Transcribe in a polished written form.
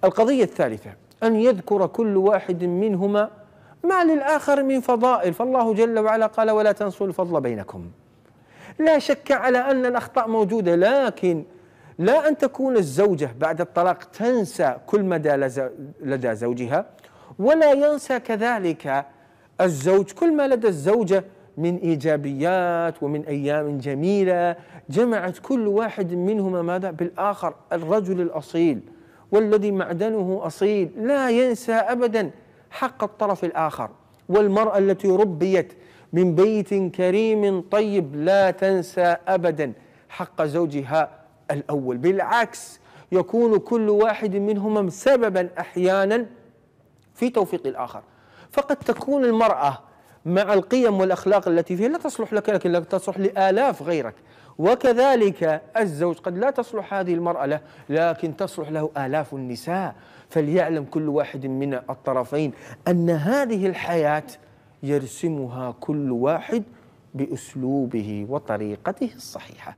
القضية الثالثة أن يذكر كل واحد منهما ما للآخر من فضائل، فالله جل وعلا قال: ولا تنسوا الفضل بينكم. لا شك على أن الأخطاء موجودة، لكن لا أن تكون الزوجة بعد الطلاق تنسى كل مدى لدى زوجها، ولا ينسى كذلك الزوج كل ما لدى الزوجة من إيجابيات ومن أيام جميلة جمعت كل واحد منهما ماذا بالآخر. الرجل الأصيل والذي معدنه أصيل لا ينسى أبدا حق الطرف الآخر، والمرأة التي ربيت من بيت كريم طيب لا تنسى أبدا حق زوجها الأول، بالعكس يكون كل واحد منهما سببا أحيانا في توفيق الآخر. فقد تكون المرأة مع القيم والأخلاق التي فيها لا تصلح لك، لكن لا تصلح لآلاف غيرك، وكذلك الزوج قد لا تصلح هذه المرأة له، لكن تصلح له آلاف النساء. فليعلم كل واحد من الطرفين أن هذه الحياة يرسمها كل واحد بأسلوبه وطريقته الصحيحة.